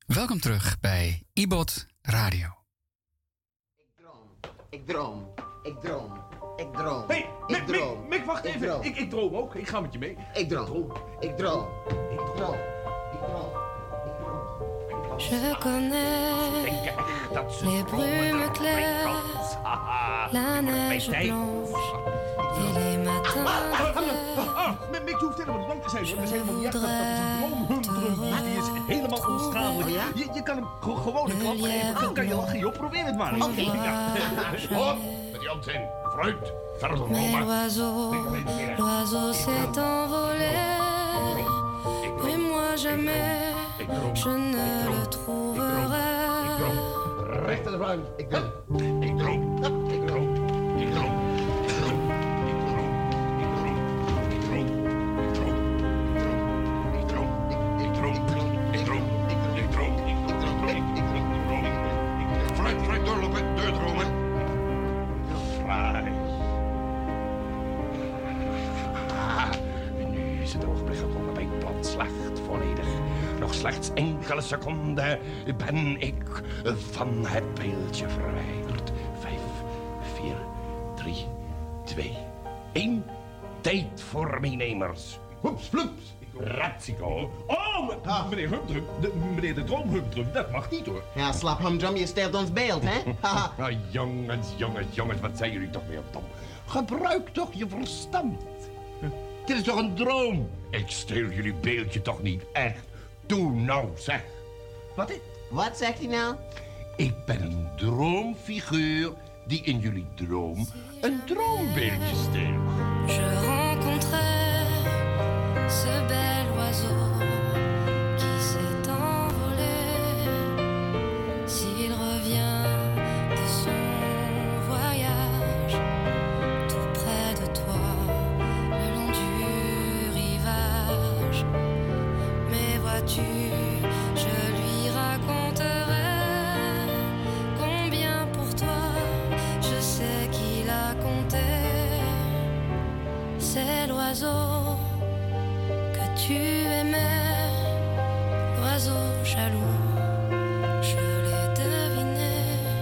Welkom terug bij iBot Radio. Ik droom. Hey, Mick, wacht even. Ik droom ook. Ik ga met je mee. Ik droom. Je connais les brumes claires, la neige blanche et les matins Mick, je hoeft helemaal niet bang te zijn, hoor. Dat is helemaal niet echt. Dat is een droomhumdrum. Die is helemaal onschadelijk. Je kan hem gewoon een klap geven. Dan kan je lachen, joh. Probeer het maar. Oké. Hop, met die hand in. Fruit. Verder Mais rollen. l'oiseau s'est envolé, et moi jamais je ne le trouverai. Recht aan de ruim. Ik droom. Fruit doorlopen, doordromen. Fraai. Nu is het ogenblik gekomen bij plan slecht volledig. Nog slechts enkele seconden ben ik van het beeldje verwijderd. 5, 4, 3, 2, 1. Tijd voor meenemers. Hoeps, floeps. Ratzico. Oh, meneer Humdrum. Meneer de droomhumdrum, dat mag niet, hoor. Ja, slap humdrum, je sterft ons beeld, hè? Jongens, wat zijn jullie toch weer dom? Gebruik toch je verstand. Dit is toch een droom? Ik steel jullie beeldje toch niet echt. Doe nou, zeg. Wat zegt hij nou? Ik ben een droomfiguur die in jullie droom een droombeeldje steelt. Je rencontrais ce bel oiseau qui s'est envolé. S'il revient de son voyage tout près de toi, le long du rivage, mais vois-tu, je lui raconterai combien pour toi je sais qu'il a compté. C'est l'oiseau que tu aimais, l'oiseau jaloux, je l'ai deviné.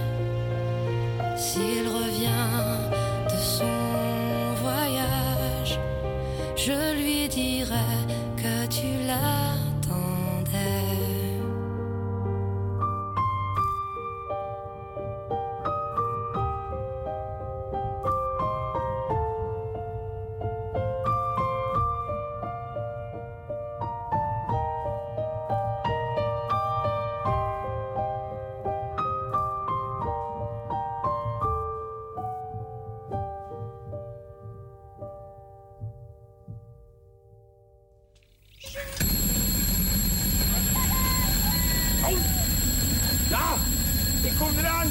S'il revient de son voyage, je lui dirai que tu l'attendais. Ja, ik kom eraan.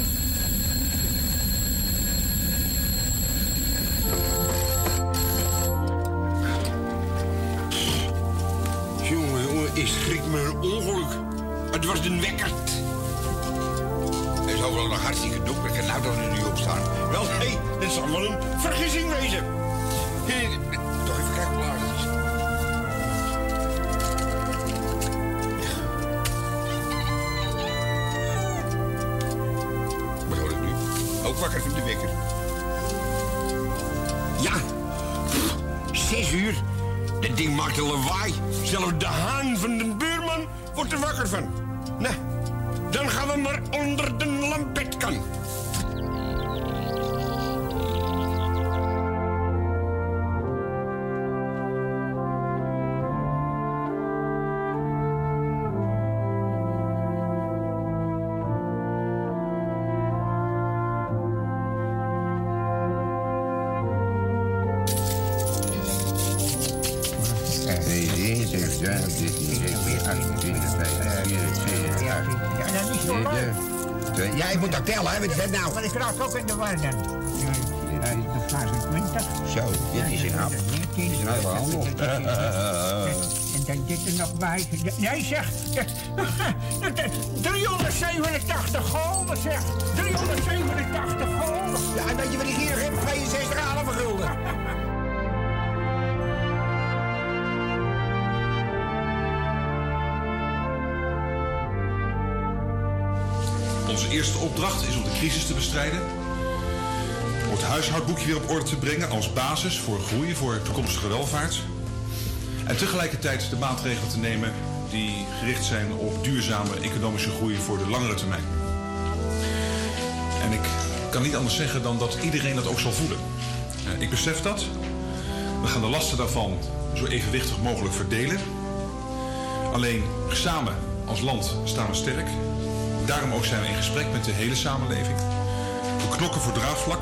Jongen, ik schrik me een ongeluk. Het was een wekker. Het zou wel nog hartstikke donker. Ik kan nou dat er nu op staan. Wel, nee, het zal wel een vergissing wezen. Toch even kijken hoe laat het is. Wat hoor ik nu? Ook wakker van de wekker. Ja, 6 uur. Dat ding maakt een lawaai. Zelfs de haan van de buurman wordt er wakker van. Nou, dan gaan we maar onder de lampetkan. Ja, ik moet dat tellen, hè? Wat is dat nou? Maar ik raak ook in de war dan. De 25. Zo, dit is een hap. Dit is een hele handel. En dan dit er nog bij. Nee, zeg. 387 gulden, zeg. 387 gulden. Ja, en weet je wat ik hier heb? 62,5 gulden. Onze eerste opdracht is om de crisis te bestrijden. Om het huishoudboekje weer op orde te brengen als basis voor groei, voor toekomstige welvaart. En tegelijkertijd de maatregelen te nemen die gericht zijn op duurzame economische groei voor de langere termijn. En ik kan niet anders zeggen dan dat iedereen dat ook zal voelen. Ik besef dat. We gaan de lasten daarvan zo evenwichtig mogelijk verdelen. Alleen samen als land staan we sterk. Daarom ook zijn we in gesprek met de hele samenleving. We knokken voor draagvlak.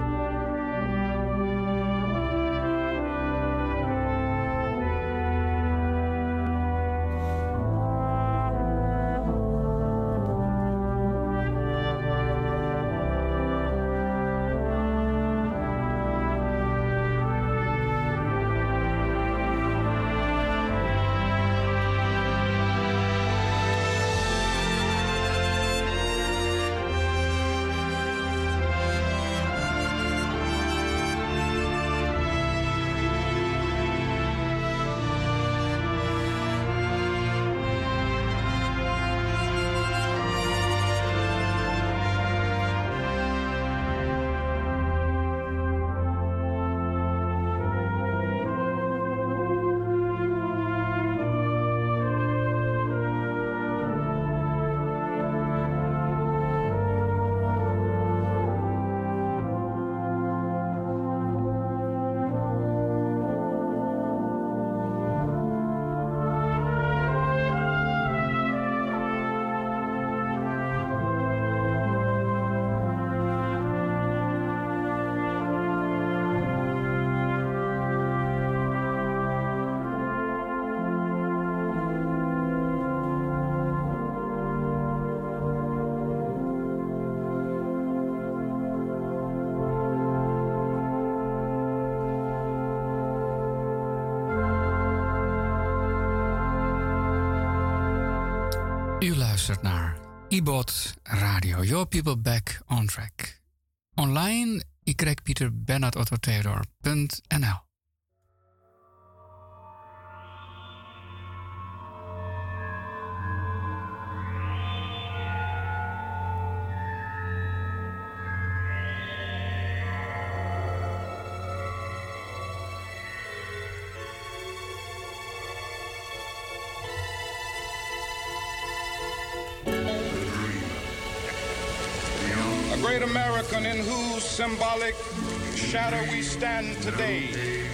U luistert naar IBOT Radio, Your People Back on Track. Online, ypieterbernhardottotheodor.nl. Great American in whose symbolic shadow we stand today,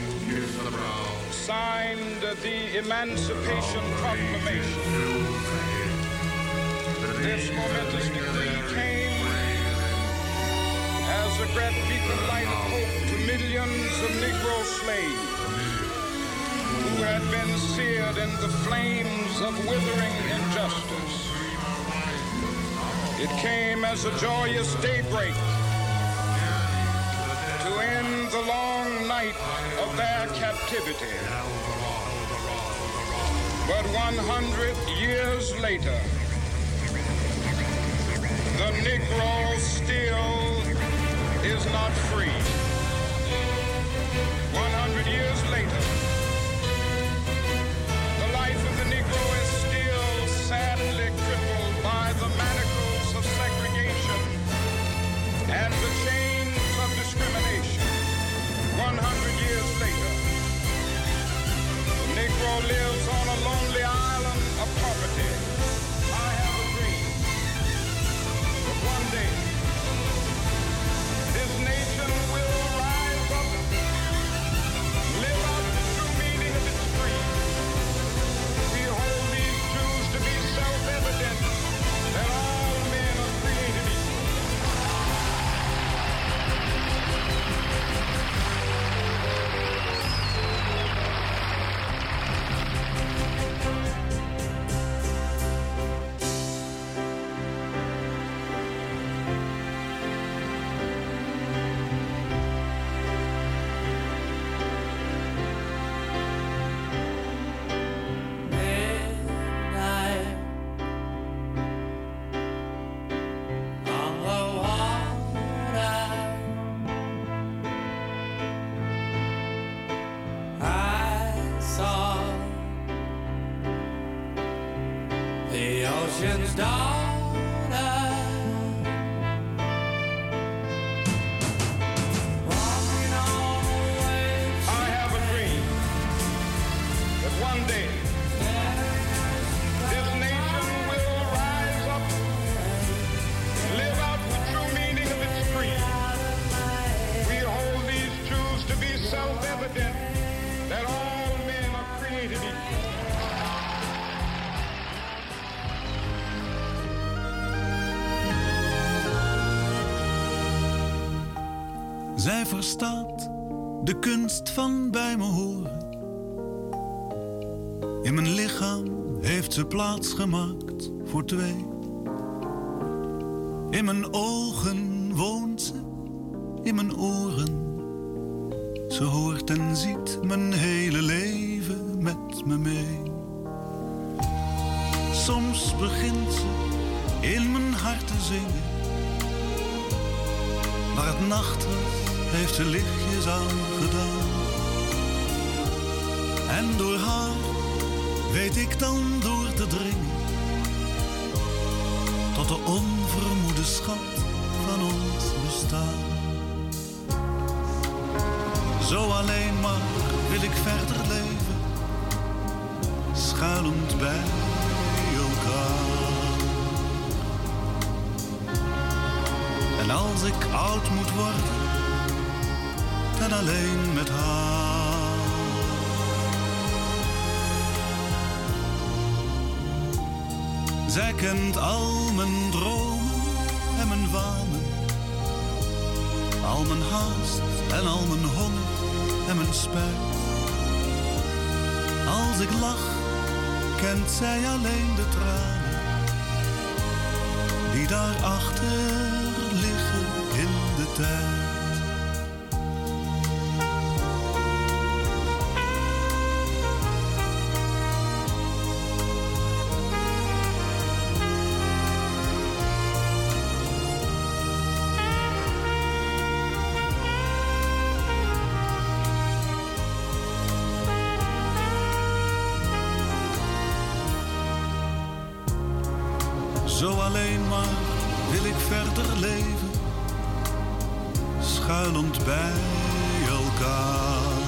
signed the Emancipation Proclamation. This momentous decree came as a great beacon light of hope to millions of Negro slaves who had been seared in the flames of withering injustice. It came as a joyous daybreak to end the long night of their captivity. But 100 years later, the Negro still is not free. 100 years later, the life of the Negro is still sadly crippled by the manacles of segregation and the chains of discrimination. 100 years later, the Negro lives on a lonely island of poverty. I have a dream that one day this nation will rise up, live out the true meaning of its creed. We hold these truths to be self-evident that all men are created equal. Ocean's daughter Zij verstaat de kunst van bij me horen. In mijn lichaam heeft ze plaats gemaakt voor twee. In mijn ogen woont ze, in mijn oren. Ze hoort en ziet mijn hele leven met me mee. Soms begint ze in mijn hart te zingen. Waar het nacht was, heeft ze lichtjes aangedaan. En door haar weet ik dan door te dringen tot de onvermoede schat van ons bestaan. Zo alleen maar wil ik verder leven, schuilend bij elkaar. En als ik oud moet worden, dan alleen met haar. Zij kent al mijn dromen en mijn wanen, al mijn haast en al mijn honger en mijn spijt. Als ik lach, kent zij alleen de tranen die daarachter liggen in de tijd. Zo alleen maar wil ik verder leven, schuilend bij elkaar.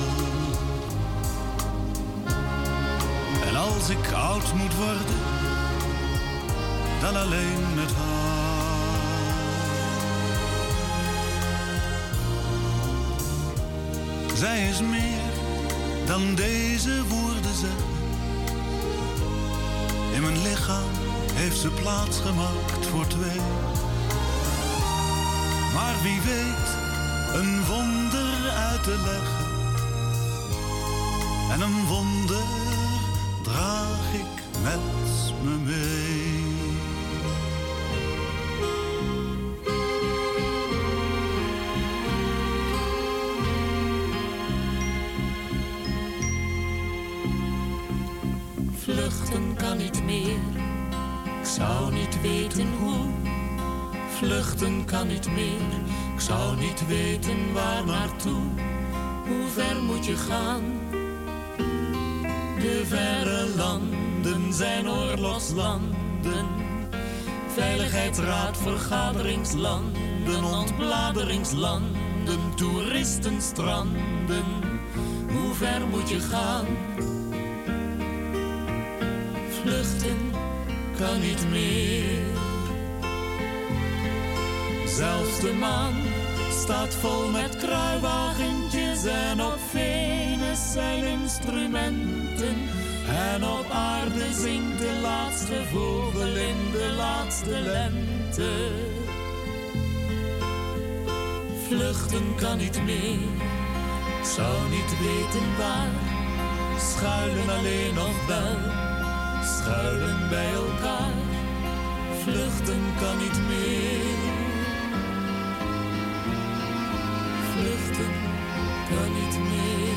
En als ik oud moet worden, dan alleen met haar. Zij is meer dan deze woorden zeggen. In mijn lichaam heeft ze plaats gemaakt voor twee. Maar wie weet een wonder uit te leggen. En een wonder draag ik met me mee. Vluchten kan niet meer. Ik zou niet weten hoe. Vluchten kan niet meer. Ik zou niet weten waar naartoe. Hoe ver moet je gaan? De verre landen zijn oorlogslanden. Veiligheidsraad, vergaderingslanden, ontbladeringslanden, toeristenstranden. Hoe ver moet je gaan? Vluchten kan niet meer. Zelfs de maan staat vol met kruiwagentjes en op Venus zijn instrumenten. En op aarde zingt de laatste vogel in de laatste lente. Vluchten kan niet meer, ik zou niet weten waar. Schuilen alleen nog wel, schuilen bij elkaar. Vluchten kan niet meer. Vluchten kan niet meer.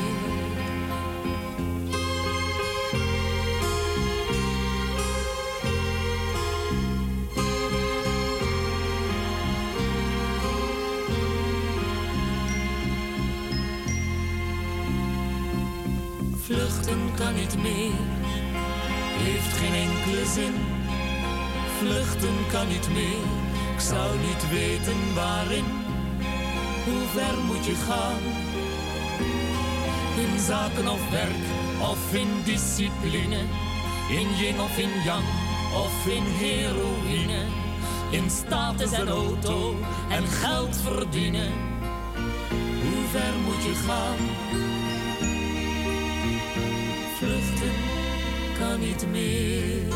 Vluchten kan niet meer, heeft geen enkele zin. Vluchten kan niet meer, ik zou niet weten waarin. Hoe ver moet je gaan? In zaken of werk, of in discipline. In yin of in yang, of in heroïne. In status en auto en geld verdienen. Hoe ver moet je gaan? Vluchten kan niet meer.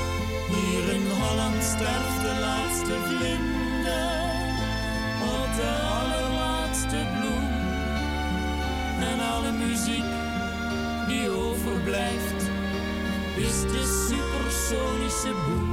Hier in Holland sterft de laatste vlinder. Op de muziek die overblijft, is de supersonische boel.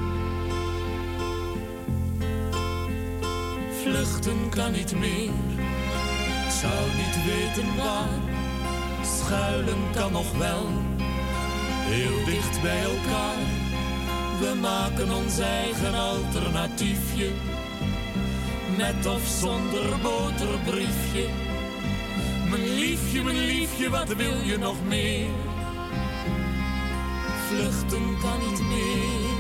Vluchten kan niet meer, ik zou niet weten waar. Schuilen kan nog wel, heel dicht bij elkaar. We maken ons eigen alternatiefje, met of zonder boterbriefje. Mijn liefje, wat wil je nog meer? Vluchten kan niet meer.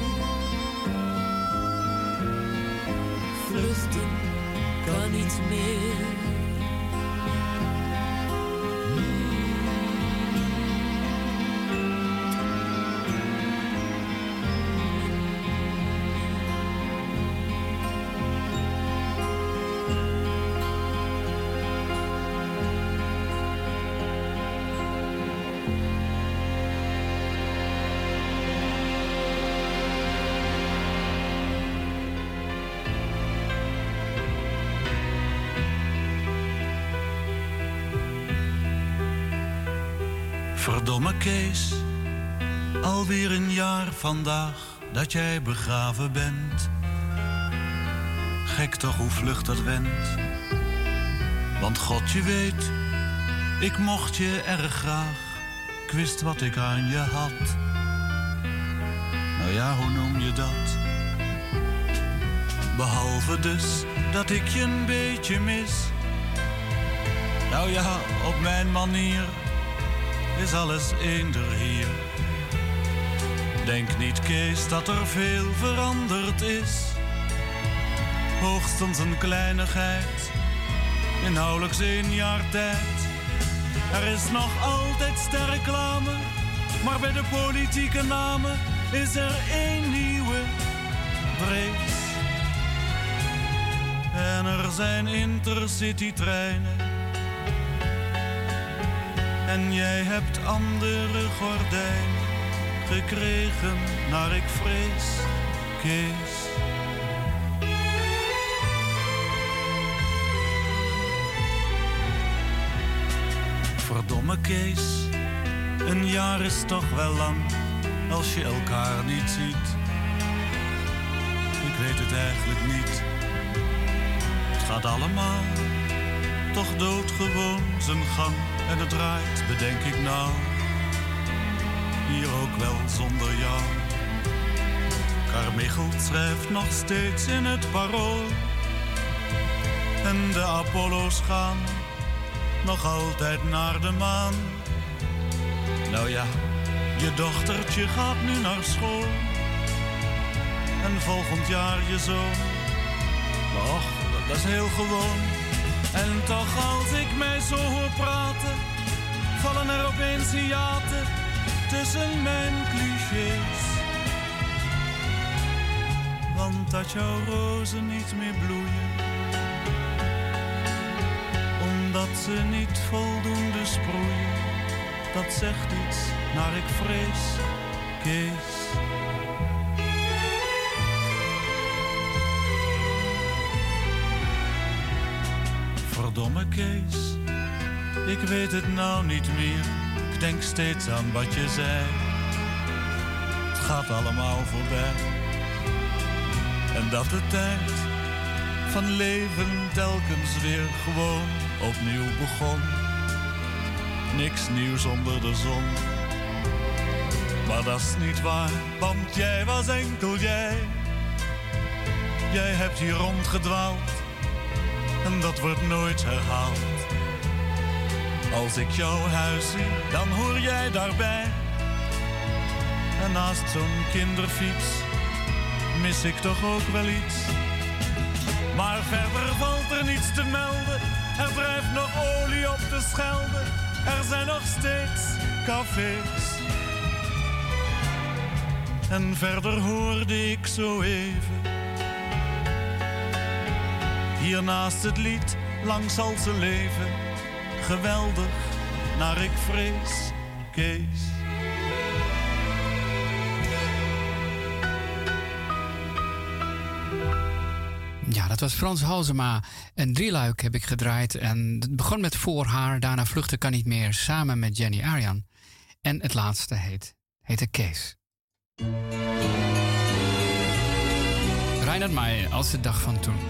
Vluchten kan niet meer. Verdomme Kees, alweer een jaar vandaag dat jij begraven bent. Gek toch hoe vlug dat went. Want God je weet, ik mocht je erg graag. Ik wist wat ik aan je had. Nou ja, hoe noem je dat? Behalve dus dat ik je een beetje mis. Nou ja, op mijn manier is alles eender hier. Denk niet, Kees, dat er veel veranderd is. Hoogstens een kleinigheid in nauwelijks 1 jaar tijd. Er is nog altijd sterreclame, maar bij de politieke namen is er 1 nieuwe vrees. En er zijn intercity-treinen. En jij hebt andere gordijnen gekregen, naar ik vrees, Kees. Verdomme Kees, een jaar is toch wel lang als je elkaar niet ziet. Ik weet het eigenlijk niet. Het gaat allemaal toch doodgewoon zijn gang. En het draait, bedenk ik nou, hier ook wel zonder jou. Carmichelt schrijft nog steeds in het Parool. En de Apollo's gaan nog altijd naar de maan. Nou ja, je dochtertje gaat nu naar school. En volgend jaar je zoon. Maar och, dat is heel gewoon. En toch als ik mij zo hoor praten, vallen er opeens hiaten tussen mijn clichés. Want dat jouw rozen niet meer bloeien, omdat ze niet voldoende sproeien, dat zegt iets naar ik vrees, Kees. Verdomme Kees, ik weet het nou niet meer. Ik denk steeds aan wat je zei. Het gaat allemaal voorbij. En dat de tijd van leven telkens weer gewoon opnieuw begon. Niks nieuws onder de zon. Maar dat is niet waar, want jij was enkel jij. Jij hebt hier rondgedwaald. En dat wordt nooit herhaald. Als ik jouw huis zie, dan hoor jij daarbij. En naast zo'n kinderfiets mis ik toch ook wel iets. Maar verder valt er niets te melden. Er drijft nog olie op de Schelde. Er zijn nog steeds cafés. En verder hoorde ik zo even, hier naast het lied, lang zal ze leven. Geweldig, naar ik vrees, Kees. Ja, dat was Frans Halsema. Een drieluik heb ik gedraaid. En het begon met Voor haar, daarna Vluchten kan niet meer, samen met Jenny Arjan. En het laatste heette Kees. Reinhard Meijer, Als de dag van toen.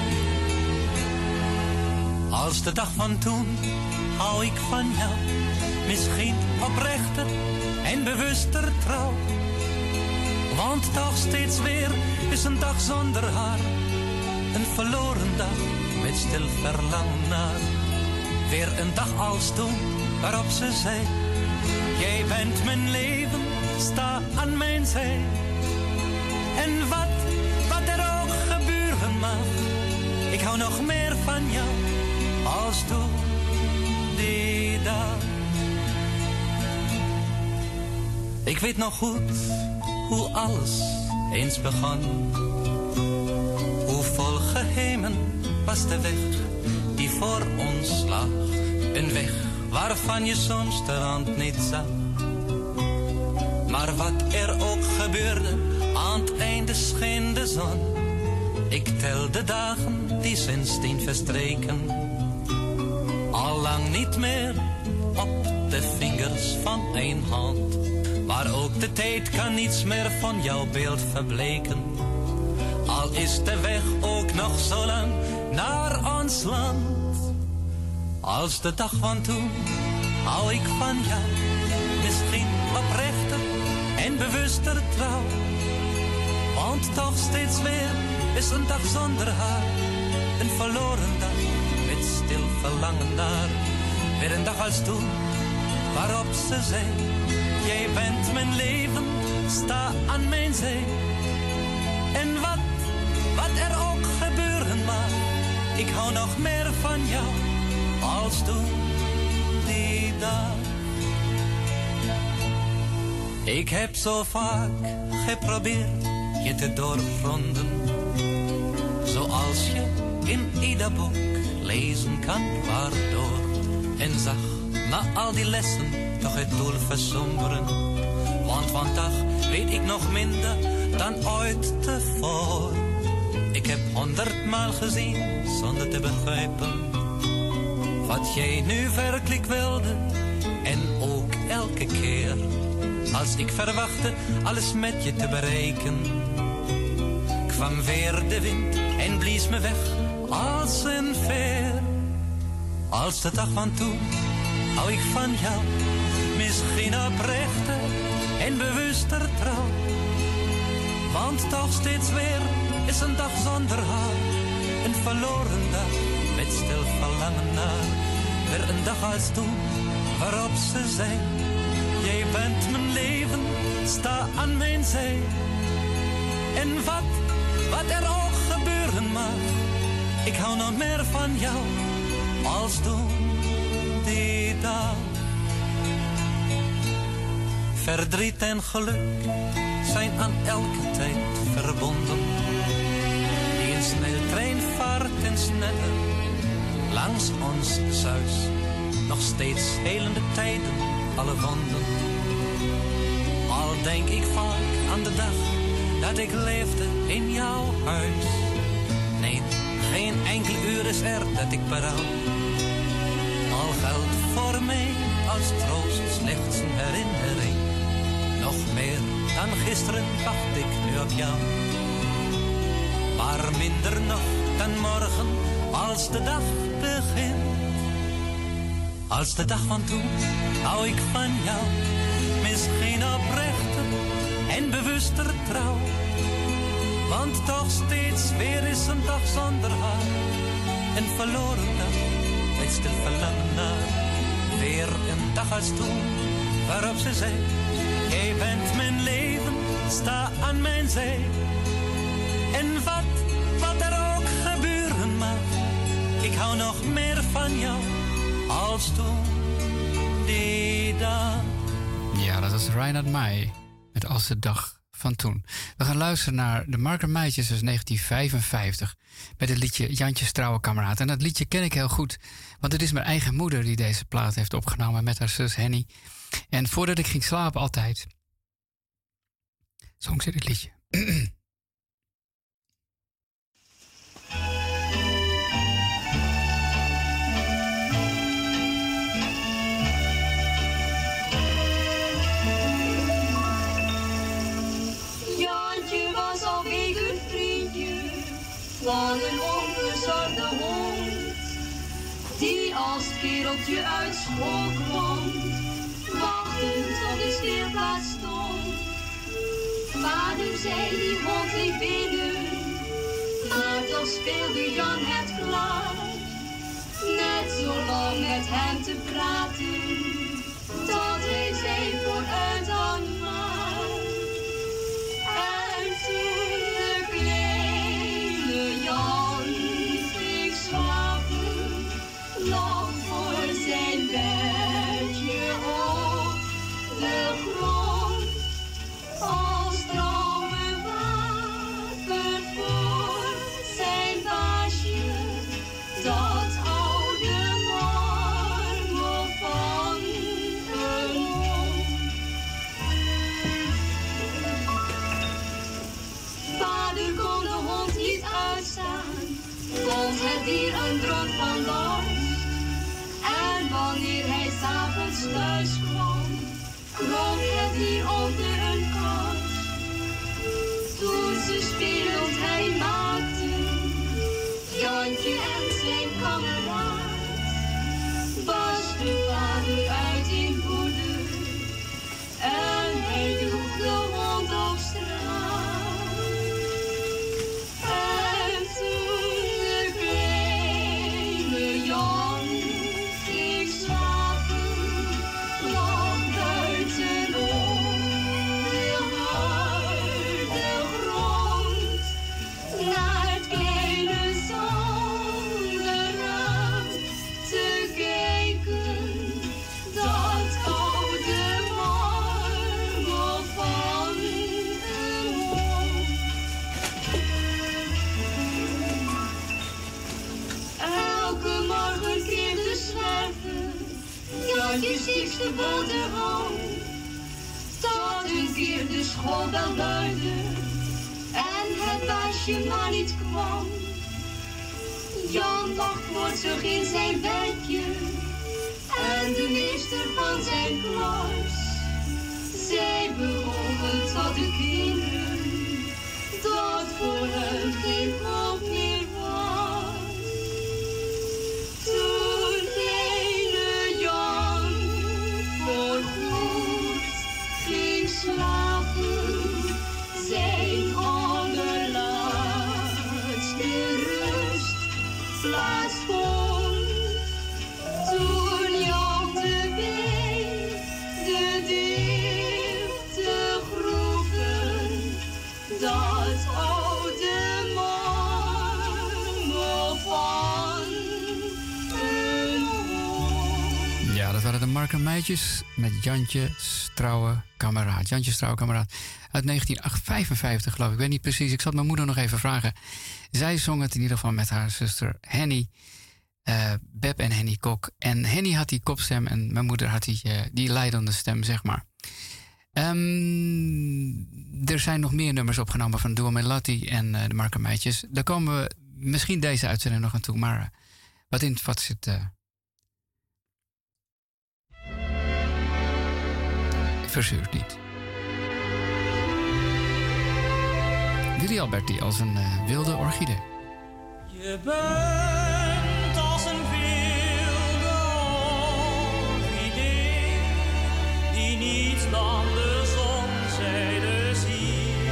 Als de dag van toen hou ik van jou, misschien oprechter en bewuster trouw. Want toch steeds weer is een dag zonder haar, een verloren dag met stil verlangen naar. Weer een dag als toen waarop ze zei, jij bent mijn leven, sta aan mijn zij. En wat er ook gebeuren mag, ik hou nog meer van jou als toen die dag. Ik weet nog goed hoe alles eens begon. Hoe vol geheimen was de weg die voor ons lag. Een weg waarvan je soms de rand niet zag. Maar wat er ook gebeurde, aan het einde scheen de zon. Ik tel de dagen die sindsdien verstreken. Allang niet meer op de vingers van één hand. Maar ook de tijd kan niets meer van jouw beeld verbleken. Al is de weg ook nog zo lang naar ons land. Als de dag van toen hou ik van jou. Misschien oprechter en bewuster trouw. Want toch steeds weer is een dag zonder haar. Een verloren dag met stil verlangen naar. Weer een dag als toen waarop ze zei, jij bent mijn leven, sta aan mijn zij. En wat er ook gebeuren mag, ik hou nog meer van jou als toen die dag. Ik heb zo vaak geprobeerd je te doorgronden, zoals je in ieder boek lezen kan waardoor. En zag na al die lessen toch het doel versomberen. Want vandaag weet ik nog minder dan ooit tevoren. Ik heb 100-maal gezien zonder te begrijpen wat jij nu werkelijk wilde. En ook elke keer als ik verwachtte alles met je te bereiken, kwam weer de wind en blies me weg als een veer. Als de dag van toen hou ik van jou, misschien oprechter en bewuster trouw. Want toch steeds weer is een dag zonder haar, een verloren dag met stil verlangen naar. Weer een dag als toen waarop ze zei, jij bent mijn leven, sta aan mijn zij. En wat er ook gebeuren mag, ik hou nog meer van jou als toen die dag. Verdriet en geluk zijn aan elke tijd verbonden. Die een sneltrein vaart en sneller langs ons zuis. Nog steeds helende tijden, alle wonden. Al denk ik vaak aan de dag dat ik leefde in jouw huis. Nee, geen enkel uur is er dat ik berouw. Al geldt voor mij als troost slechts een herinnering. Nog meer dan gisteren wacht ik nu op jou. Maar minder nog dan morgen als de dag begint. Als de dag van toen hou ik van jou. Misschien oprechter en bewuster trouw. Want toch steeds weer is een dag zonder haar. Een verloren dag met stil verlangen naar. Weer een dag als toen waarop ze zei, jij bent mijn leven, sta aan mijn zij. En wat er ook gebeuren mag, ik hou nog meer van jou als toen die dag. Ja, dat was Reinhard Meijer met Als de dag van toen. We gaan luisteren naar de Marker Meisjes uit 1955 met het liedje Jantjes trouwe kameraad. En dat liedje ken ik heel goed, want het is mijn eigen moeder die deze plaat heeft opgenomen met haar zus Henny. En voordat ik ging slapen altijd zong ze dit liedje. van een onverzorgde hond, die als kereltje uit school kwam, wachtend op de speelplaats stond. Vader zei die hond niet binnen, maar toch speelde Jan het klaar. Net zo lang met hem te praten, tot hij zei vooruit dan maar. En toen de kleine Jan ging slapen, lag voor zijn bedje op de grond, als trouwe waker voor zijn baasje, dat oude marmel van een hond. Vader kon de hond niet uitstaan, vond het dier een bron van last. En wanneer hij 's avonds thuis kwam, kroop het dier onder een kast. Toen ze spelend hij maakte, Jantje en zijn kameraad, barstte vader uit in woede en hij droeg de hond op straat. En toen de kleine Jan ging slapen, lag buitenom de harde grond, naar het kleine zonneraam te kijken, dat oude marmel van een hond. Elke morgen keerde zwerven Jantjes diepste boterham, tot een keer de schoolbel luidde en het baasje maar niet kwam. Jan lag koortsig in zijn bedje en de meester van zijn klas, zij bewogen tot de kinderen, dat voor hen geen hoop meer was. Toen kleine Jan voorgoed ging slapen, zijn allerlaatste rustplaats vond. Toen Jan de Beek de diepte groeven, dat oude marmel van een hond. Ja, dat waren de Marker Meisjes met Jantje Strouwe Kameraad. Jantje Strouwe Kameraad uit 1955, geloof ik. Ik weet niet precies, ik zal mijn moeder nog even vragen. Zij zong het in ieder geval met haar zuster Henny. Beb en Henny Kok. En Henny had die kopstem en mijn moeder had die leidende stem, zeg maar. Er zijn nog meer nummers opgenomen van Duo Melatti en de Marker Meisjes. Daar komen we misschien deze uitzending nog aan toe, maar wat in het vat zit, verzuurt niet. Willy Alberti als een wilde orchidee. Je bent als een wilde orchidee die niets dan de zonzijde ziet.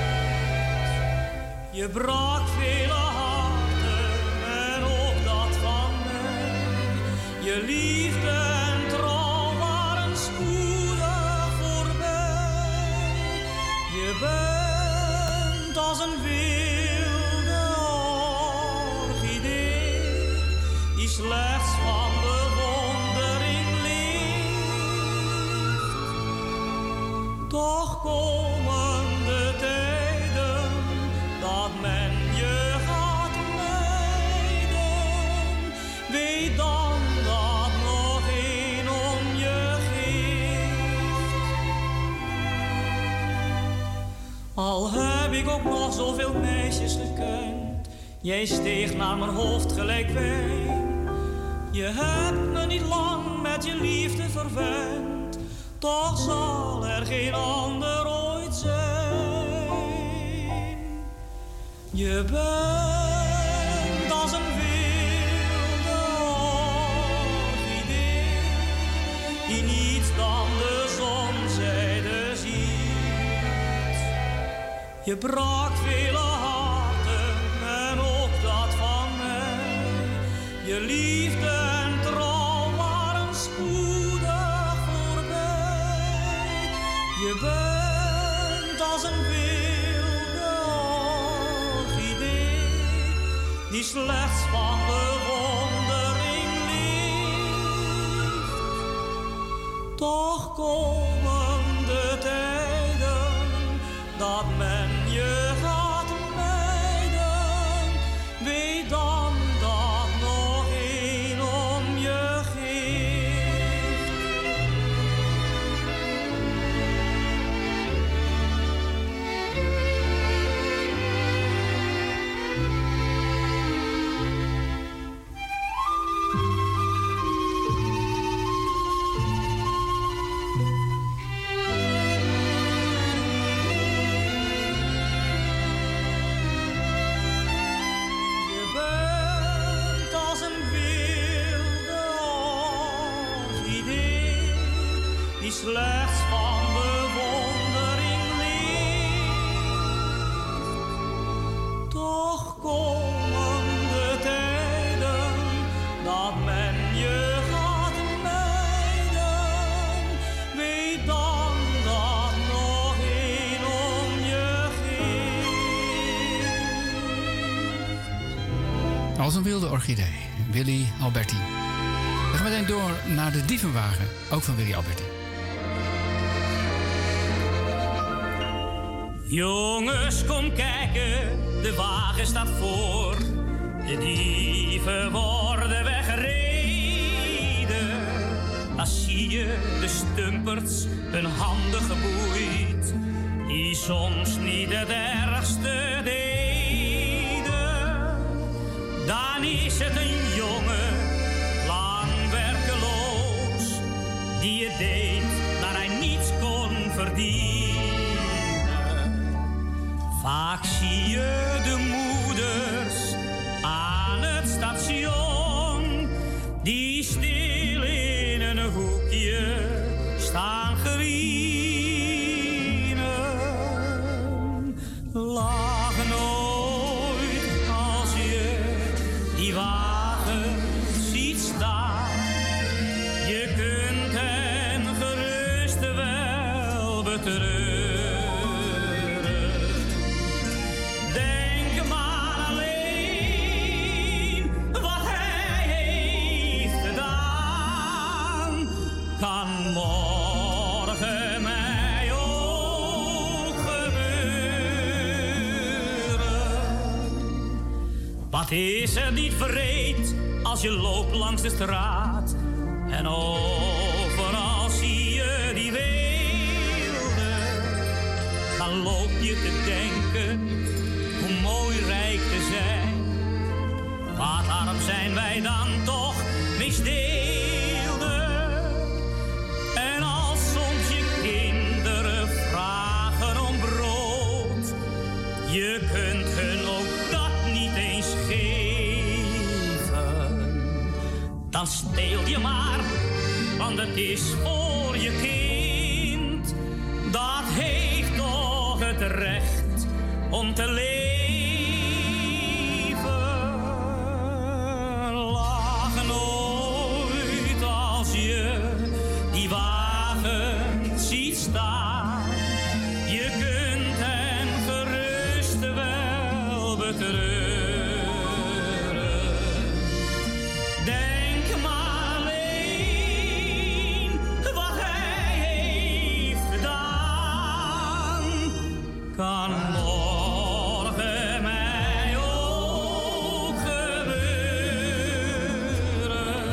Je brak vele harten en ook dat van mij. Je liefde en trouw waren spoedig voorbij. Je bent als een wilde orchidee die slechts van bewondering leeft. Toch komen de tijden dat men je gaat mijden. Weet dan dat nog één om je geeft. Al heb ik ook nog zoveel meisjes gekend, jij steeg naar mijn hoofd gelijk wijn. Je hebt me niet lang met je liefde verwend, toch zal er geen ander ooit zijn. Je bent Je brak vele harten en ook dat van mij. Je liefde en trouw waren spoedig voorbij. Je bent als een wilde orchidee die slechts van bewondering leeft. Toch komen de tijden dat men je gaat mijden. Weet dan dat nog één om je geeft. Slechts van bewondering leeft. Toch komen de tijden dat men je gaat mijden. Weet dan dat nog één om je geeft. Als een wilde orchidee, Willy Alberti. We gaan meteen door naar de Dievenwagen, ook van Willy Alberti. Jongens, kom kijken, de wagen staat voor. De dieven worden weggereden. Dan zie je de stumperts hun handen geboeid, die soms niet het ergste deden. Dan is het een jongen, lang werkeloos, die het deed dat hij niets kon verdienen. Vaak zie je de moeders aan het station, die stil in een hoekje staan gerienen. Lach nooit als je die wagen ziet staan. Je kunt hen gerust wel betreuren. Kan morgen mij ook gebeuren. Wat is er niet vreed als je loopt langs de straat en overal zie je die weelde. Dan loop je te denken hoe mooi rijk te zijn. Wat arm zijn wij dan toch misdeeld. Je kunt hun ook dat niet eens geven. Dan steel je maar, want het is voor je kind. Dat heeft toch het recht om te leven. Lach nooit als je die wagen ziet staan. Je kunt hen wel betreuren. Denk maar alleen wat hij heeft gedaan. Kan morgen mij ook gebeuren.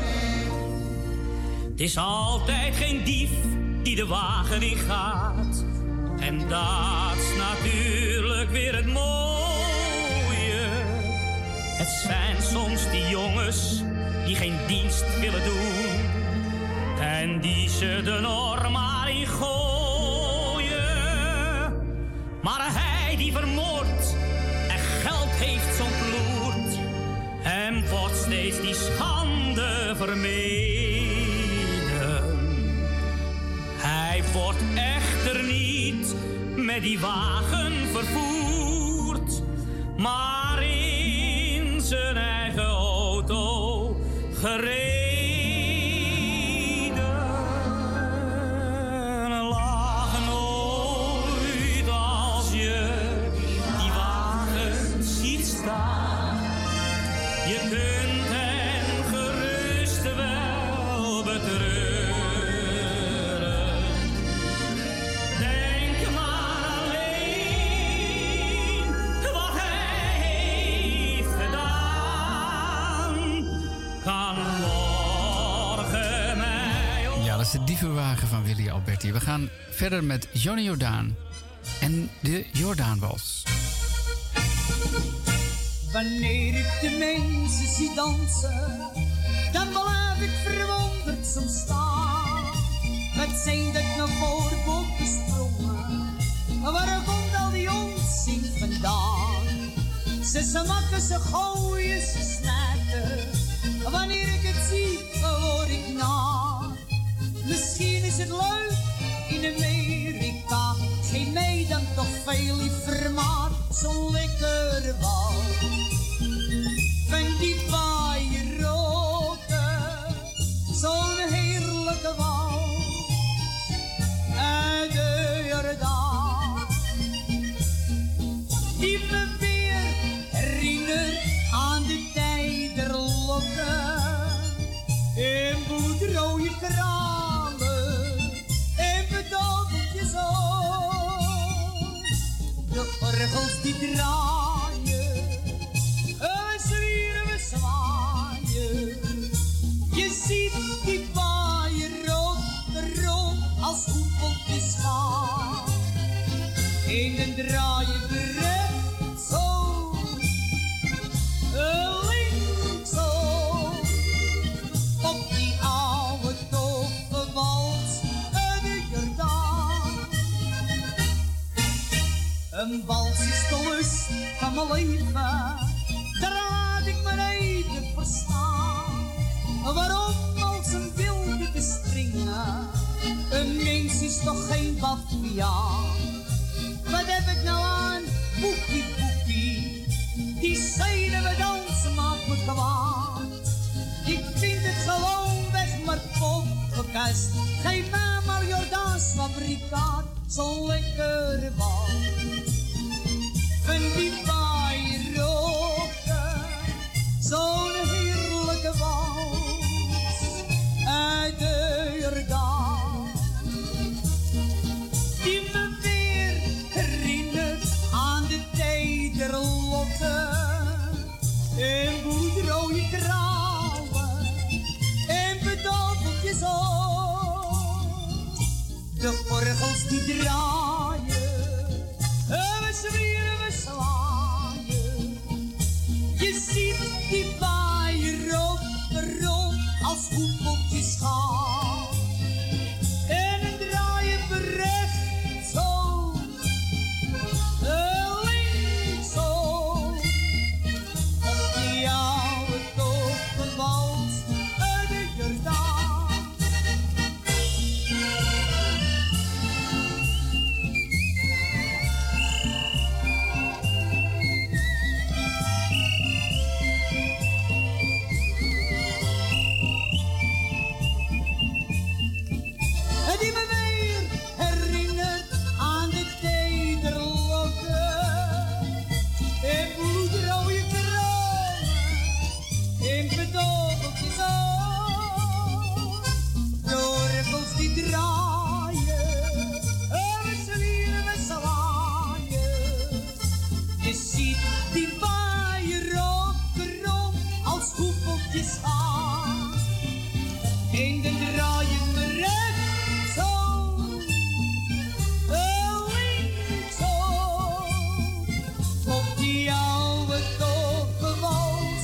Het is altijd geen dief die de wagen in gaat. En dat is natuurlijk weer het mooie. Het zijn soms die jongens die geen dienst willen doen en die ze de norm maar in gooien. Maar hij die vermoordt en geld heeft zo'n ploert, hem wordt steeds die schande vermeden. Hij wordt echter niet met die wagen vervoerd, maar in zijn eigen auto gereden. Lach nooit als je die wagen ziet staan. Je kunt hen gerust wel betreuren. Denk maar alleen wat hij heeft gedaan. Kan morgen mij ook. Ja, dat is de dievenwagen van Willy Alberti. We gaan verder met Johnny Jordaan en de Jordaanwals. Wanneer ik de mensen zie dansen, dan blijf ik verwonderd soms staan. Wat zijn dat nou voor bokkensprongen? Waar komt al die onzin vandaan? Ze makken, ze gooien, ze snijden. Wanneer ik het zie, word ik naar. Misschien is het leuk in Amerika. Geen mij dan toch veel liever maar zo'n lekker wal. Van die paaien roken, zo'n heerlijke wal. En de Jordaan, die me weer herinnert aan de tijd der lokken. En bloedrode kralen en bedoeltjes op. De orgels die draaien, we zwieren, we zwaaien. Je ziet die paaien rood als hoepeltjes gaan. En dan draaien we recht zo, linksom. Op die oude toffe wals, de Jordaan. Een wals is de lust van mijn leven, daar laat ik mijn eigen verstaan. Waarom als een wilde te springen? Een mens is toch geen baviaan? Wat heb ik nou aan, boekie boekie? Die zeiden we dansen maakt me kwaad. Ik vind het gewoon weg maar poppenkast. Geef mij maar Jordaans fabrikaat, zo'n lekkere bal. Van die paaien roken, zo'n heerlijke wals uit de Jordaan. Die me weer herinnert aan de tijd der lokken en bloedrode kralen en bedoeltjes op. De orgels die draaien, we zwieren, we zwaaien. Je ziet die paaien rood als hoepeltjes gaan. En dan draaien we recht zo, linksom. Op die oude toffe wals, de Jordaan. Die me weer herinnert aan de tijd der lokken en bloedrode kralen en bedoeltjes op. De orgels die draaien, we zwieren, we zwaaien. Je ziet die paaien roken rond als hoepeltjes gaan. En dan draaien we recht zo, linksom. Op die oude toffe wals,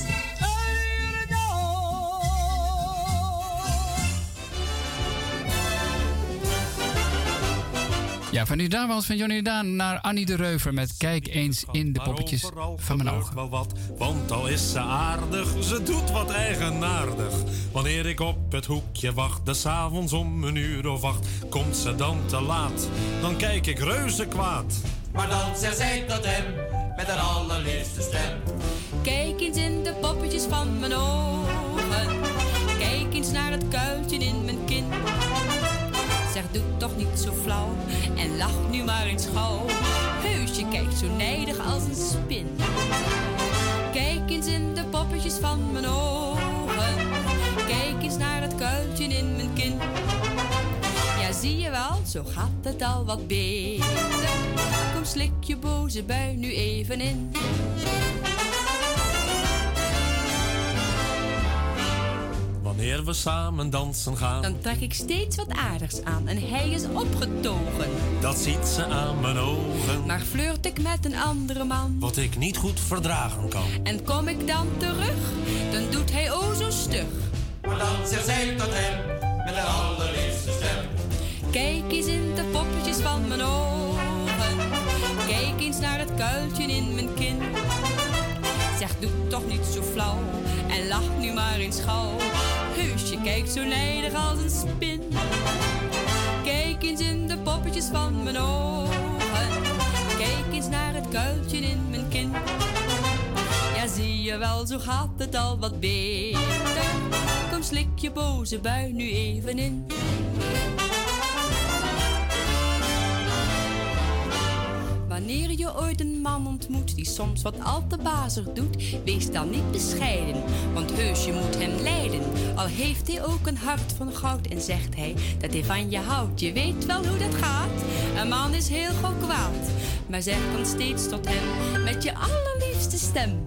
Ja, van Jordaanwals van Johnny Jordaan naar Annie de Reuver met Kijk eens in de poppetjes van mijn ogen. Wel wat, want al is ze aardig, ze doet wat eigenaardig. Wanneer ik op het hoekje wacht, des avonds om 1:08, komt ze dan te laat, dan kijk ik reuze kwaad. Maar dan zegt zij tot hem met haar allerliefste stem. Kijk eens in de poppetjes van mijn ogen. Kijk eens naar het kuiltje in mijn kin. Zeg, doe toch niet zo flauw en lach nu maar eens gauw. Heus, je kijkt zo nijdig als een spin. Kijk eens in de poppetjes van mijn ogen. Kijk eens naar het kuiltje in mijn kin. Ja, zie je wel, zo gaat het al wat beter. Kom, slik je boze bui nu even in. Wanneer we samen dansen gaan, dan trek ik steeds wat aardigs aan en hij is opgetogen. Dat ziet ze aan mijn ogen. Maar flirt ik met een andere man, wat ik niet goed verdragen kan. En kom ik dan terug, dan doet hij o zo stug. Maar dan zegt zij tot hem met haar allerliefste stem. Kijk eens in de poppetjes van mijn ogen. Kijk eens naar het kuiltje in mijn kin. Zeg, doe toch niet zo flauw en lach nu maar eens gauw. Heus, je kijkt zo nijdig als een spin. Kijk eens in de poppetjes van mijn ogen. Kijk eens naar het kuiltje in mijn kin. Ja, zie je wel, zo gaat het al wat beter. Kom, slik je boze bui nu even in. Wanneer je ooit een man ontmoet die soms wat al te bazig doet, wees dan niet bescheiden, want heus je moet hem lijden. Al heeft hij ook een hart van goud en zegt hij dat hij van je houdt. Je weet wel hoe dat gaat, een man is heel gauw kwaad. Maar zeg dan steeds tot hem met je allerliefste stem.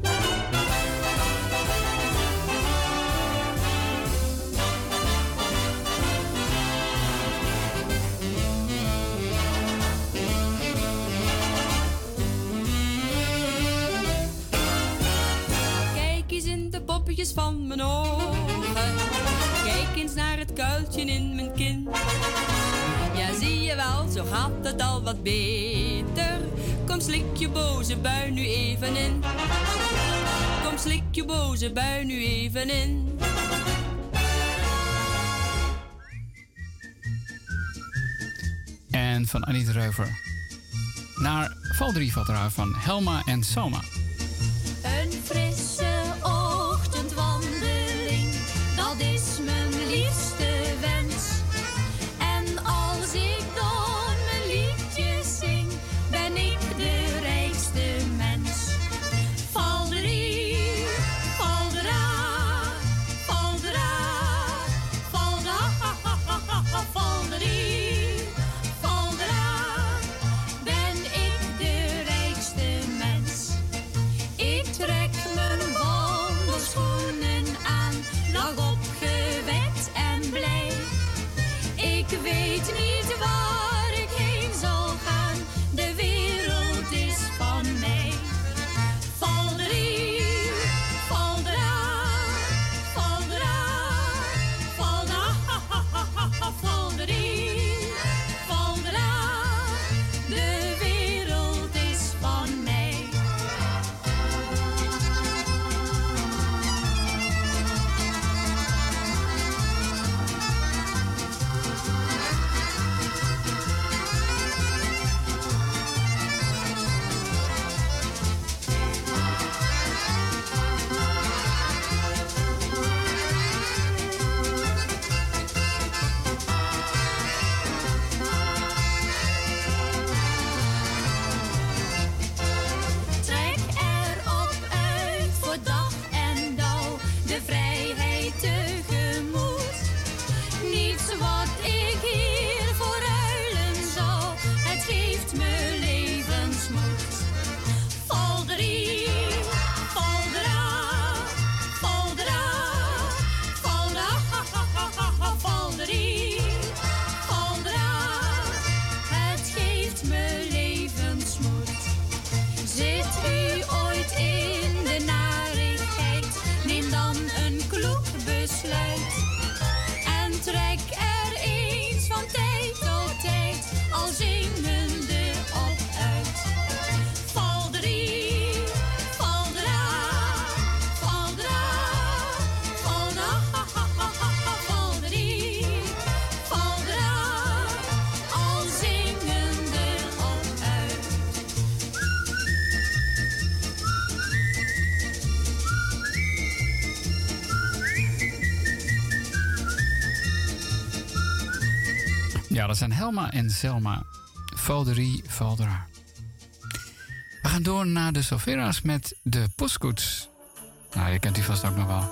Poppetjes van mijn ogen. Kijk eens naar het kuiltje in mijn kin. Ja, zie je wel, zo gaat het al wat beter. Kom, slik je boze bui nu even in. Kom, slik je boze bui nu even in. En van Anita Reuver naar Val 3 van Helma en Salma. Een frisse ochtendwandeling, dat is mijn liefste wens. En als ik dan mijn liedjes zing, ben ik de rijkste mens. Valderi, valdera, valdera, valdera, valderi, valdera, ben ik de rijkste mens. Ik trek mijn Ja, dat zijn Helma en Selma. Valderie, Valderaar. We gaan door naar de Solvera's met de postkoets. Nou, je kent die vast ook nog wel.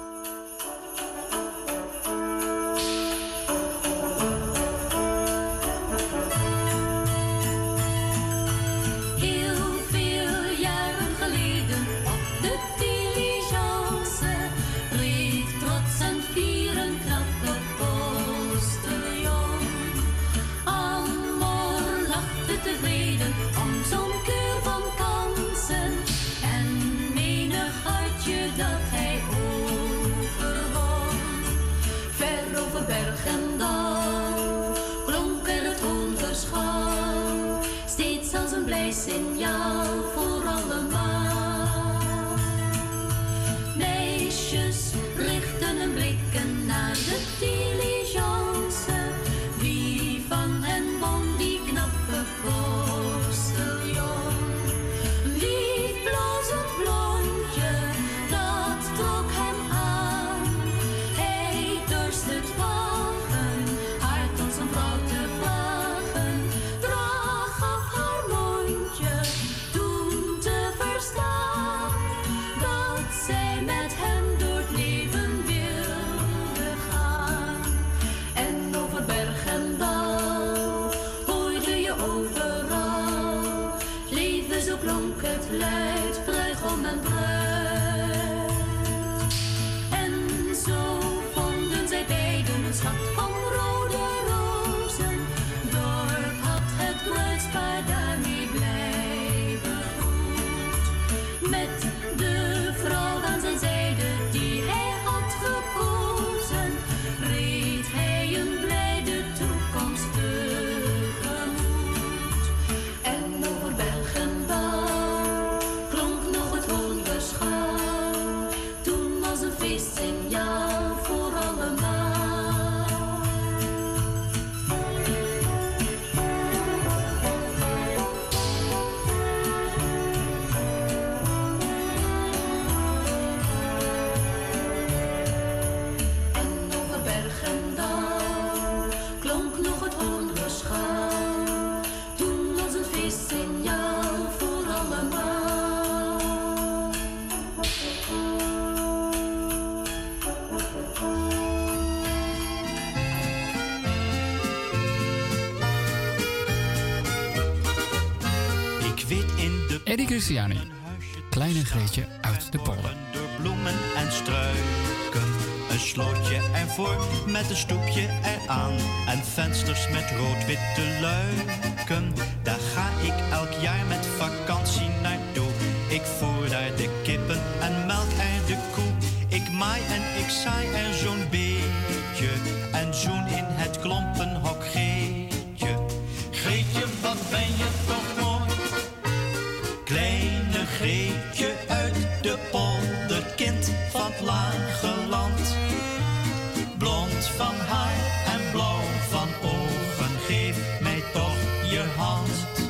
Signaal voor allemaal. Meisjes richten hun blikken naar de diligence. Wie van hen won die knappe postillon? Lief blozend blondje, dat trok hem aan. Hij dorst het wagen, haar tot zijn vrouw te vragen. Draag af haar mondje, toen te verstaan dat zij met hem door het leven wilde gaan. En over berg en dal hoorde je overal leven, zo klonk het luid, bruigom en bruid. En zo vonden zij beiden een schat van rode rozen. Dorp had het bruidspaar daarmee blij begroet. Met de vrouw aan zijn zijde die hij had gekozen, reed hij een blijde toekomst tegemoet. En over berg en dal klonk nog het hoorngeschal. Toen was een feestsignaal voor allemaal. En over berg en dal klonk nog het hoorngeschal. Toen was een feestsignaal voor allemaal. Ik weet in de Eddie Christiani. Kleine Greetje uit de polder. door bloemen en struiken. Een slootje ervoor met een stoepje eraan. En vensters met rood-witte luiken. Daar ga ik elk jaar met vakantie naartoe. Ik voer daar de kippen en melk er de koe. Ik maai en ik saai er zo'n beetje. En zoen in het klompenhok Greetje. Greetje, wat ben je toch mooi. Kleine Greetje uit de polder, kind van het lage land. Blond van haar en blauw van ogen, geef mij toch je hand.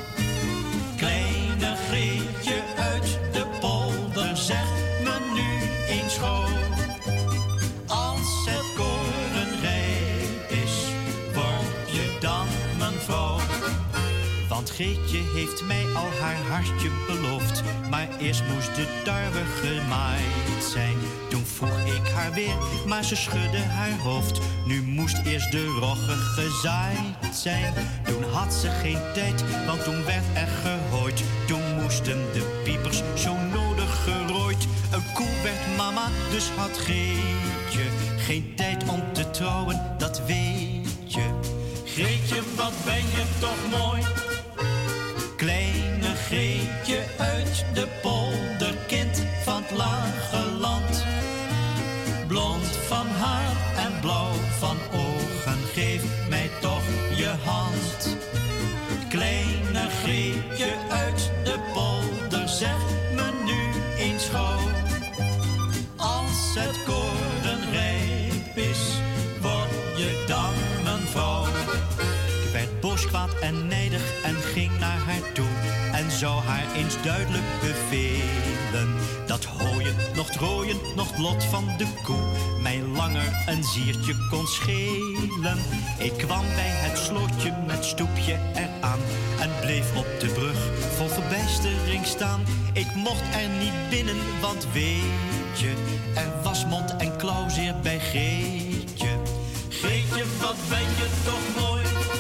Kleine Greetje uit de polder, zeg me nu eens gauw. Als het koren rijp is, word je dan mijn vrouw. Want Greetje heeft mij al haar hartje beloofd. Maar eerst moest de tarwe gemaaid zijn. Toen vroeg ik haar weer, maar ze schudde haar hoofd. Nu moest eerst de rogge gezaaid zijn. Toen had ze geen tijd, want toen werd er gehooid. Toen moesten de piepers zo nodig gerooid. Een koe werd mama, dus had Greetje geen tijd om te trouwen, dat weet je. Greetje, wat ben je toch mooi. Kleine Greetje uit de polder, kind van het lage land. Blond van haar en blauw van ogen, geef mij toch je hand. Kleine Greetje uit de polder, zeg me nu eens gauw. Als het koren rijp is, word je dan mijn vrouw. Ik werd boos, kwaad en nijdig en ging naar haar toe. En zou haar eens duidelijk bevelen dat hooien nog nog het rooien, nog het lot van de koe mij langer een ziertje kon schelen. Ik kwam bij het slootje met stoepje eraan en bleef op de brug vol verbijstering staan. Ik mocht er niet binnen, want weet je, er was mond en klauw zeer bij Greetje. Greetje, wat ben je toch mooi.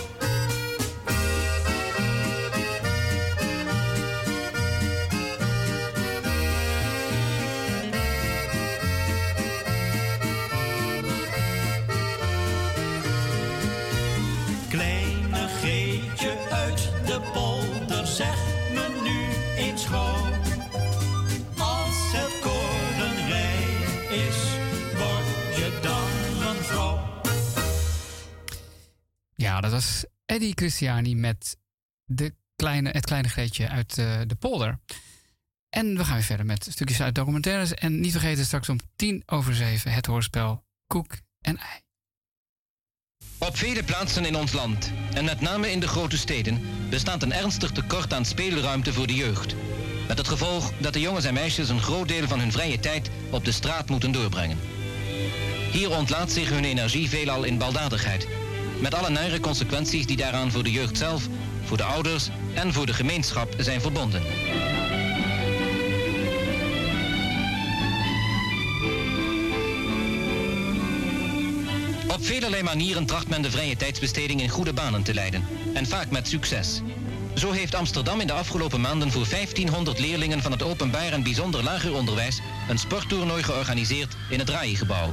Kleine Greetje uit de polder, zeg me nu eens gauw. Als het korenrij is, word je dan een vrouw. Ja, dat was Eddie Christiani met het kleine Greetje uit de polder. En we gaan weer verder met stukjes uit documentaires. En niet vergeten, straks om 7:10 het hoorspel Koek en Ei. Op vele plaatsen in ons land, en met name in de grote steden, bestaat een ernstig tekort aan speelruimte voor de jeugd. Met het gevolg dat de jongens en meisjes een groot deel van hun vrije tijd op de straat moeten doorbrengen. Hier ontlaat zich hun energie veelal in baldadigheid, met alle nare consequenties die daaraan voor de jeugd zelf, voor de ouders en voor de gemeenschap zijn verbonden. Op velerlei manieren tracht men de vrije tijdsbesteding in goede banen te leiden. En vaak met succes. Zo heeft Amsterdam in de afgelopen maanden voor 1500 leerlingen van het openbaar en bijzonder lager onderwijs een sporttoernooi georganiseerd in het RAI-gebouw.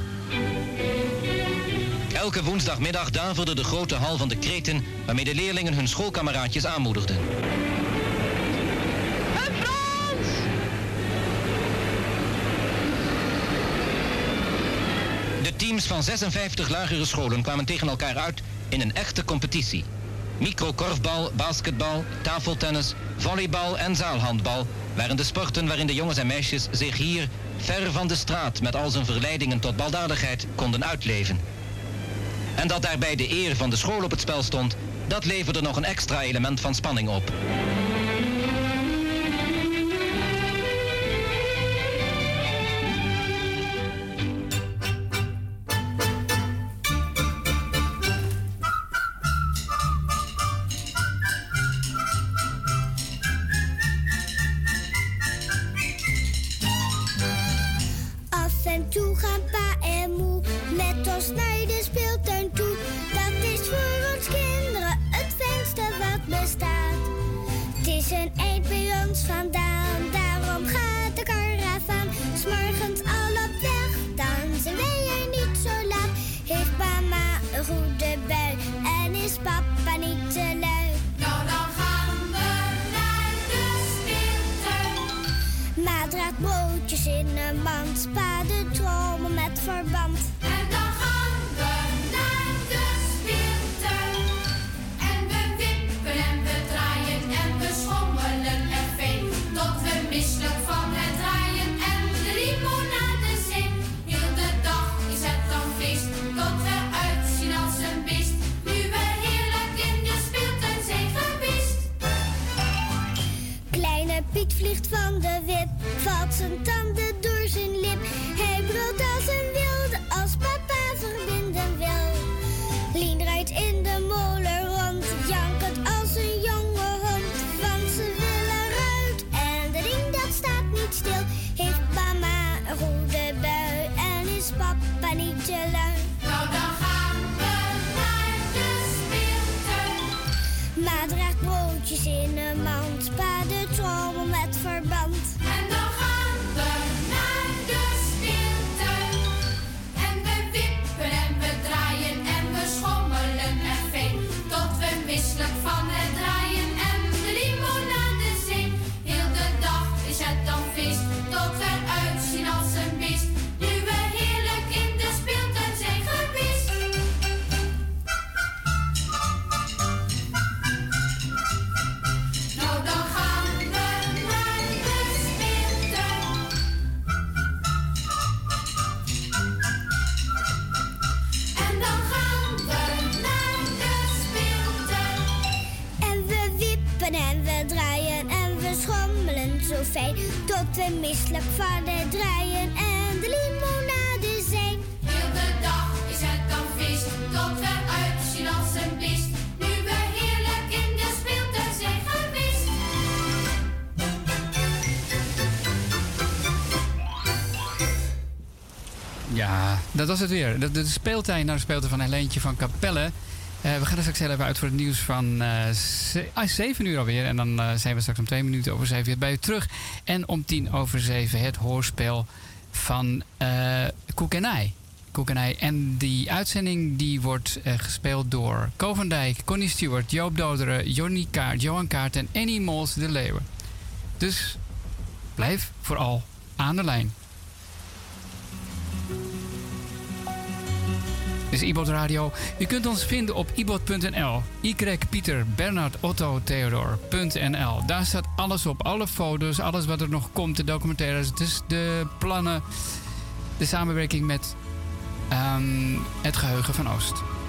Elke woensdagmiddag daverde de grote hal van de kreten waarmee de leerlingen hun schoolkameraadjes aanmoedigden. De teams van 56 lagere scholen kwamen tegen elkaar uit in een echte competitie. Microkorfbal, basketbal, tafeltennis, volleybal en zaalhandbal waren de sporten waarin de jongens en meisjes zich hier, ver van de straat met al zijn verleidingen tot baldadigheid, konden uitleven. En dat daarbij de eer van de school op het spel stond, dat leverde nog een extra element van spanning op. Af en toe gaan pa en moe met ons naar de speeltuin toe. Dat is voor ons kinderen het fijnste wat bestaat. Het is een eind bij ons vandaan, daarom gaat de karavaan 's morgens al op weg. Dan zijn wij er niet zo laat. Heeft mama een goede bui en is papa niet te lui. Nou, dan gaan we naar de speeltuin. Ma draagt broodjes in een mand, pa de trommel met verband. En dan gaan we naar de speeltuin. En we wippen en we draaien en we schommelen er fijn. Tot we misselijk van het draaien en de limonade zijn. Heel de dag is het dan feest, tot we uitzien als een beest. Nu we heerlijk in de speeltuin zijn geweest. Kleine Piet vliegt van de wip, valt zijn tanden door zijn lip. Hij brult als een wilde als papa verbinden wil. Lien rijdt in de molen rond, jankend als een jonge hond. Want ze willen eruit en de ring dat staat niet stil. Heeft mama een goede bui en is papa niet te lui. Nou, dan gaan we naar de speeltuin. Ma draagt broodjes in een mand, pa de trommel met verband. En dan gaan we naar de speeltuin. En we wippen en we draaien en we schommelen er fijn. Tot we misselijk van het draaien en de limonade zijn. Heel de dag is het dan feest, tot we uitzien als een beest. Nu we heerlijk in de speeltuin zijn geweest. Nou, dan gaan we naar de speeltuin. En dan gaan we naar de speeltuin. En we wippen en we draaien en we schommelen zo fijn. Tot dat we misselijk van het draaien en de limonade zijn. Heel de dag is het dan feest, tot we uitzien als een beest. Nu we heerlijk in de speeltuin zijn geweest. Ja, dat was het weer. De speeltuin naar de speeltuin van Helentje van Capelle. We gaan er straks heel even uit voor het nieuws van 7 uur alweer. En dan zijn we straks om 2 minuten over 7 weer bij u terug. En om 7:10 het hoorspel van Koekenij. En die uitzending die wordt gespeeld door Ko van Dijk, Connie Stewart, Joop Doderen, Johnny Kaart, Johan Kaart en Annie Mols de Leeuwen. Dus blijf vooral aan de lijn. Dit is iBot Radio. U kunt ons vinden op ibot.nl. Pieter Bernard Otto Theodor.nl. Daar staat alles op. Alle foto's, alles wat er nog komt, de documentaires, dus de plannen, de samenwerking met het Geheugen van Oost.